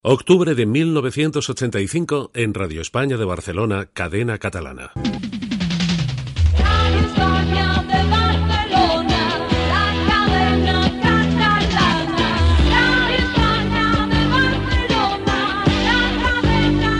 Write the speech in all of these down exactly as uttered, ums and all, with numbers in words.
Octubre de mil novecientos ochenta y cinco en Radio España de Barcelona, cadena catalana. Radio España de Barcelona, la cadena catalana. Radio España de Barcelona, la cadena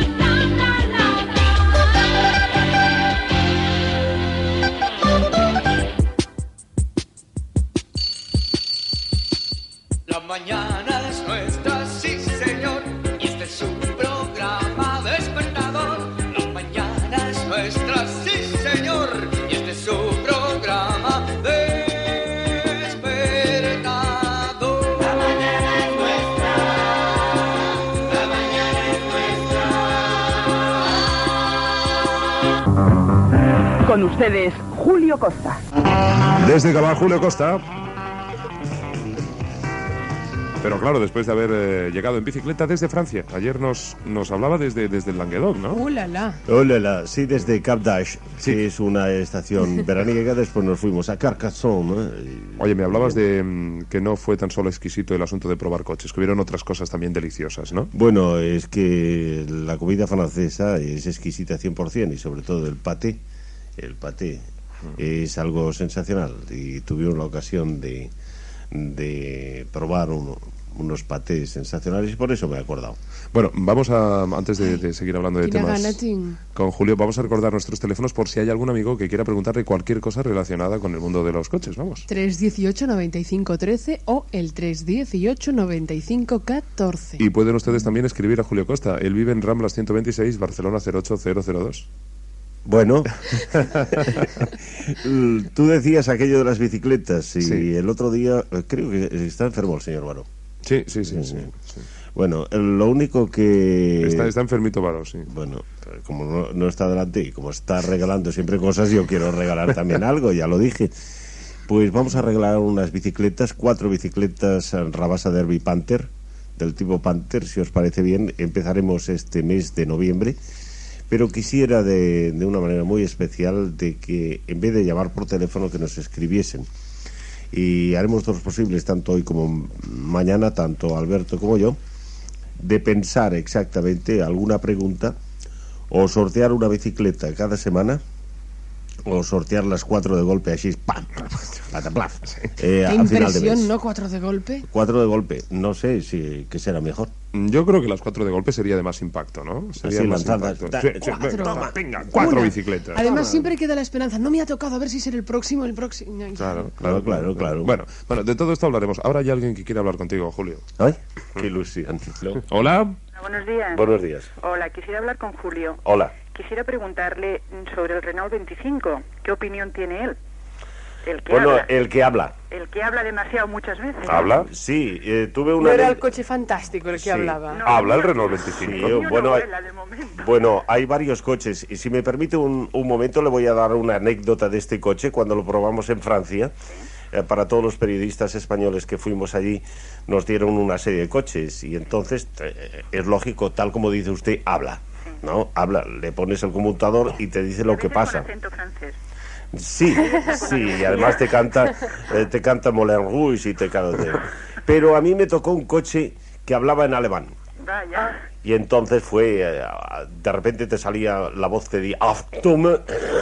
La mañana es nuestra, sí señor, y este es un programa despertador. La mañana es nuestra, sí señor, y este es su programa despertador. La mañana es nuestra, la mañana es nuestra. Con ustedes, Julio Costa. Desde Cabal, Julio Costa. Pero claro, después de haber eh, llegado en bicicleta desde Francia. Ayer nos, nos hablaba desde, desde el Languedoc, ¿no? ¡Uh, la, la! ¡Oh, la, la! Sí, desde Cap d'Aix, Sí. que es una estación veraniega. Después nos fuimos a Carcassonne, ¿no? Y- Oye, me hablabas de mm, que no fue tan solo exquisito el asunto de probar coches, que hubieron otras cosas también deliciosas, ¿no? Bueno, es que la comida francesa es exquisita cien por ciento, y sobre todo el paté. El paté es algo sensacional, y tuvieron la ocasión de, de probar uno- unos patés sensacionales, y por eso me he acordado. Bueno, vamos a, antes de, de seguir hablando de Quina temas gana tinc. con Julio, vamos a recordar nuestros teléfonos por si hay algún amigo que quiera preguntarle cualquier cosa relacionada con el mundo de los coches, vamos. tres dieciocho noventa y cinco trece o el tres dieciocho noventa y cinco catorce. Y pueden ustedes también escribir a Julio Costa. Él vive en Ramblas ciento veintiséis, Barcelona cero ocho cero cero dos. Bueno, tú decías aquello de las bicicletas, y Sí. el otro día, eh, creo que está enfermo el señor Baró. Sí, sí, sí, sí, sí. Bueno, eh, lo único que... Está, está enfermito Varo, sí. Bueno, como no, no está delante y como está regalando siempre cosas, yo quiero regalar también algo, ya lo dije. Pues vamos a regalar unas bicicletas, cuatro bicicletas eh, Rabasa Derby Panther, del tipo Panther, si os parece bien. Empezaremos este mes de noviembre, pero quisiera de, de una manera muy especial de que en vez de llamar por teléfono, que nos escribiesen. Y haremos todos los posibles, tanto hoy como mañana, tanto Alberto como yo, de pensar exactamente alguna pregunta, o sortear una bicicleta cada semana, o sortear las cuatro de golpe, así, ¡pam! ¡Pataplaf! Eh, ¡Qué al final de impresión, mes. ¿no? Cuatro de golpe. Cuatro de golpe, no sé si qué será mejor. Yo creo que las cuatro de golpe sería de más impacto, ¿no? Sería Así más lanzadas. impacto. Da- Sí, sí, cuatro. venga, toma, venga, cuatro Una. bicicletas. Además, siempre queda la esperanza. No me ha tocado, a ver si será el próximo, el próximo. Claro, Claro, claro, claro. Bueno, bueno, de todo esto hablaremos. Ahora hay alguien que quiere hablar contigo, Julio. ¡Ay! ¡Qué ilusión! ¿No? Hola. Buenos días. Buenos días. Hola, quisiera hablar con Julio. Hola. Quisiera preguntarle sobre el Renault veinticinco. ¿Qué opinión tiene él? El que Bueno, habla. el que habla. El que habla demasiado muchas veces. ¿Habla? Sí, eh, tuve No una... era ane- el coche fantástico el que Sí. hablaba. No, ¿Habla el yo- Renault Sí, veinticinco? Yo bueno, no hay, vuela de momento. bueno, hay varios coches, y si me permite un, un momento le voy a dar una anécdota de este coche cuando lo probamos en Francia. Eh, para todos los periodistas españoles que fuimos allí, nos dieron una serie de coches, y entonces eh, es lógico, tal como dice usted, habla, ¿no? Habla, le pones el conmutador y te dice lo que dices con pasa. acento francés. Sí, sí, y además te canta, eh, te canta Moulin Rouge y te canta. Pero a mí me tocó un coche que hablaba en alemán. Vaya. Y entonces fue, eh, de repente te salía la voz que decía Achtung,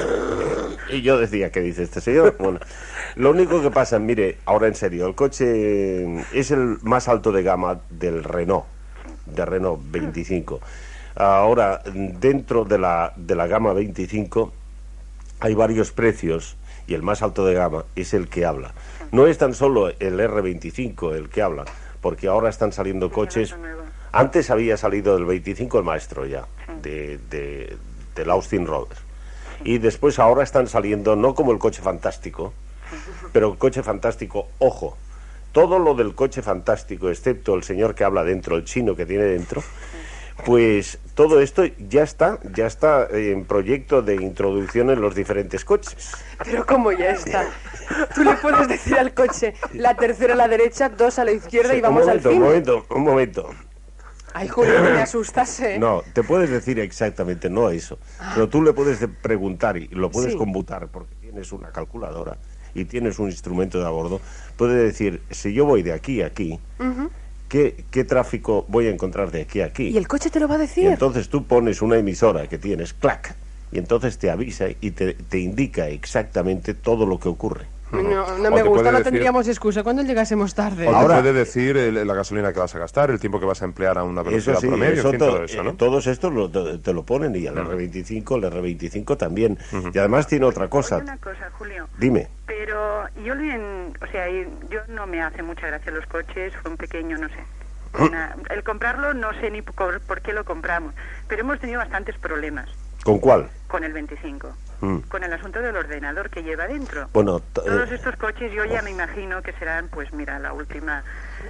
y yo decía, ¿qué dice este señor? Bueno, lo único que pasa, mire, ahora en serio, el coche es el más alto de gama del Renault, de Renault veinticinco. Ahora, dentro de la, de la gama veinticinco hay varios precios, y el más alto de gama es el que habla. No es tan solo el erre veinticinco el que habla, porque ahora están saliendo coches... Antes había salido el veinticinco el maestro ya, de, de, del Austin Rover. Y después ahora están saliendo, no como el coche fantástico, pero el coche fantástico, ojo, todo lo del coche fantástico, excepto el señor que habla dentro, el chino que tiene dentro, pues todo esto ya está, ya está en proyecto de introducción en los diferentes coches. Pero ¿cómo ya está? Tú le puedes decir al coche la tercera a la derecha, dos a la izquierda, Sí, y vamos un al momento, fin. un momento, un momento. Ay, Julio, que me asustas, ¿eh? No, te puedes decir exactamente, no eso. Pero tú le puedes de- preguntar y lo puedes Sí. computar, porque tienes una calculadora y tienes un instrumento de a bordo. Puedes decir, si yo voy de aquí a aquí, ¿qué, qué tráfico voy a encontrar de aquí a aquí? ¿Y el coche te lo va a Y decir? entonces tú pones una emisora que tienes, clac, y entonces te avisa y te, te indica exactamente todo lo que ocurre. No, no O me te gusta, puede no decir- tendríamos excusa cuando llegásemos tarde. O Ahora- te puede decir el- la gasolina que vas a gastar, el tiempo que vas a emplear a una velocidad Eso sí, promedio, eso en fin, to- todo eso, ¿no? eh, todos estos lo- te, te lo ponen, y el erre veinticinco, el erre veinticinco también. Y además tiene otra cosa. Oye, una cosa, Julio. Dime. Pero yo le, en- o sea, y- yo no me hace mucha gracia los coches, fue un pequeño, no sé. Una- el comprarlo no sé ni por, por qué lo compramos, pero hemos tenido bastantes problemas ¿Con cuál? con el veinticinco, Mm. con el asunto del ordenador que lleva dentro. Bueno, t- Todos eh, estos coches yo ya me imagino que serán, pues mira, la última.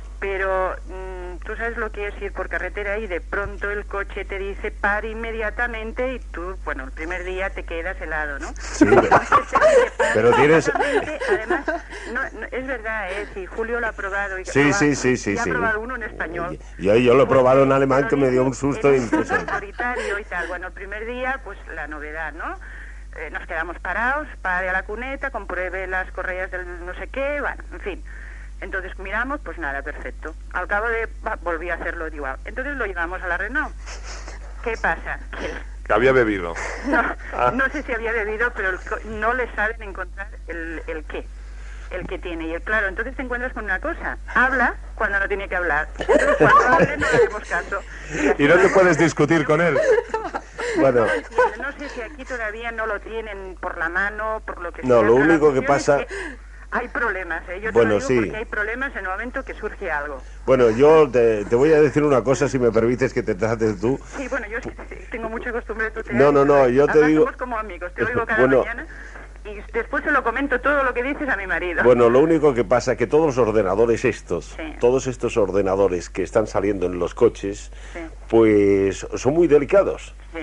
Pero mm, tú sabes lo que es ir por carretera y de pronto el coche te dice par inmediatamente y tú, bueno, el primer día te quedas helado, ¿no? sí, pero- Entonces te dice par Pero tienes- inmediatamente. Además, no, no, es verdad, ¿eh? Si Julio lo ha probado. Y Sí, lo ha- sí, sí, sí, y ha sí. probado uno en español. Yo, yo lo he probado en alemán, Pero que me dio un dice, susto en un impresionante. autoritario y tal. Bueno, el primer día, pues la novedad, ¿no? Eh, nos quedamos parados, pare a la cuneta, compruebe las correas del no sé qué, bueno, en fin. Entonces miramos, pues nada, perfecto. Al cabo de... va, volví a hacerlo igual. Entonces lo llevamos a la Renault. ¿Qué pasa? Que Que había bebido. no, no sé si había bebido, pero el co- no le saben encontrar el, el qué, el que tiene. Y el, claro, entonces te encuentras con una cosa. Habla cuando no tiene que hablar. Entonces cuando hable no le hacemos caso. Y no te puedes discutir con él. Bueno, No sé si aquí todavía no lo tienen por la mano, por lo que No, sea. lo pero la único que cuestión pasa- es hay problemas, ¿eh? Yo te Bueno, lo digo sí. porque hay problemas en el momento que surge algo. bueno, yo te, te voy a decir una cosa, si me permites que te trates tú. Sí, bueno, yo sí, sí, tengo mucha costumbre de tutear. No, no, no, yo te Además, digo- somos como amigos, te oigo cada Bueno. mañana y después se lo comento todo lo que dices a mi marido. Bueno, lo único que pasa que todos los ordenadores estos, Sí. todos estos ordenadores que están saliendo en los coches, Sí. pues son muy delicados. Sí.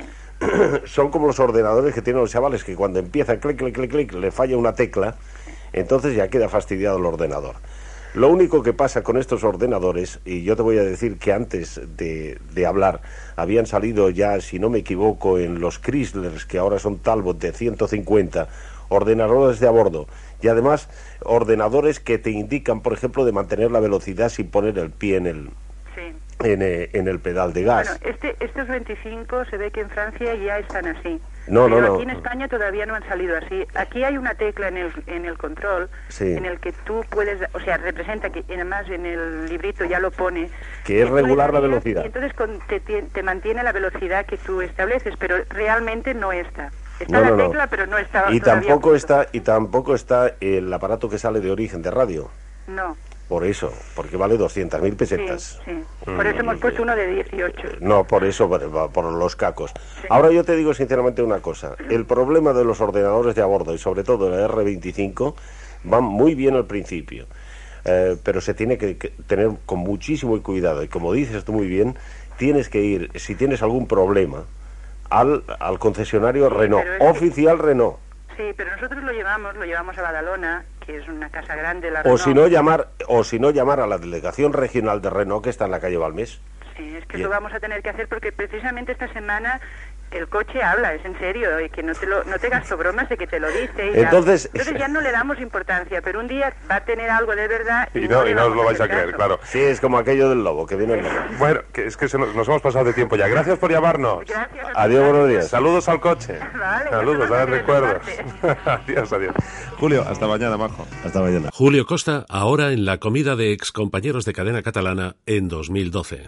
Son como los ordenadores que tienen los chavales, que cuando empiezan clic, clic, clic, clic, le falla una tecla, entonces ya queda fastidiado el ordenador. Lo único que pasa con estos ordenadores, y yo te voy a decir que antes de, de hablar, habían salido ya, si no me equivoco, en los Chryslers, que ahora son Talbot de ciento cincuenta, ordenadores de a bordo, y además ordenadores que te indican, por ejemplo, de mantener la velocidad sin poner el pie en el, Sí. en, eh, en el pedal de gas. Bueno, este, estos veinticinco se ve que en Francia ya están así. No, no, Pero no. aquí en España todavía no han salido así. Aquí hay una tecla en el, en el control Sí. en el que tú puedes, o sea, representa que además en el librito ya lo pone. Que es tú regular le la darías velocidad. Y entonces con- te, te- te mantiene la velocidad que tú estableces, pero realmente no está. Está No, la no, no. tecla, pero no está Y todavía tampoco puesto. está y tampoco está el aparato que sale de origen de radio. No, Por eso, porque vale doscientas mil sí, pesetas. sí. Por eso hemos puesto uno de dieciocho. No, por eso, por, por los cacos. Ahora yo te digo sinceramente una cosa. El problema de los ordenadores de a bordo, y sobre todo el erre veinticinco, van muy bien al principio. Eh, pero se tiene que, que tener con muchísimo cuidado. Y como dices tú muy bien, tienes que ir, si tienes algún problema, al, al concesionario Renault, pero es que- oficial Renault. Sí, pero nosotros lo llevamos, lo llevamos a Badalona, que es una casa grande, la O Renault. si no llamar, o si no llamar a la delegación regional de Renault, que está en la calle Balmés. Sí, es que Bien. lo vamos a tener que hacer porque precisamente esta semana el coche habla, es en serio, y que no te lo, no te gasto bromas de que te lo dice. Y tal. Entonces- Entonces ya no le damos importancia, pero un día va a tener algo de verdad. Y no, le y no os vamos lo vais a hacer creer, caso. claro. Sí, es como aquello del lobo, que viene el lobo. Bueno, que es que se nos, nos hemos pasado de tiempo ya. Gracias por llamarnos. Gracias. a Adiós, todos. buenos días. Saludos al coche. Vale, Saludos, ya a te ver lo mandaré recuerdos. de parte. Adiós, adiós. Julio, hasta mañana, majo. Hasta mañana. Julio Costa, ahora en la comida de excompañeros de cadena catalana en dos mil doce.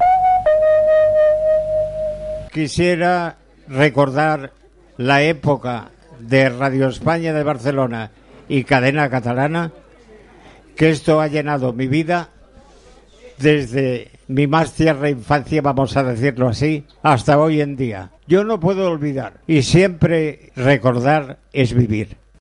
Quisiera recordar la época de Radio España de Barcelona y Cadena Catalana, que esto ha llenado mi vida desde mi más tierna infancia, vamos a decirlo así, hasta hoy en día. Yo no puedo olvidar, y siempre recordar es vivir.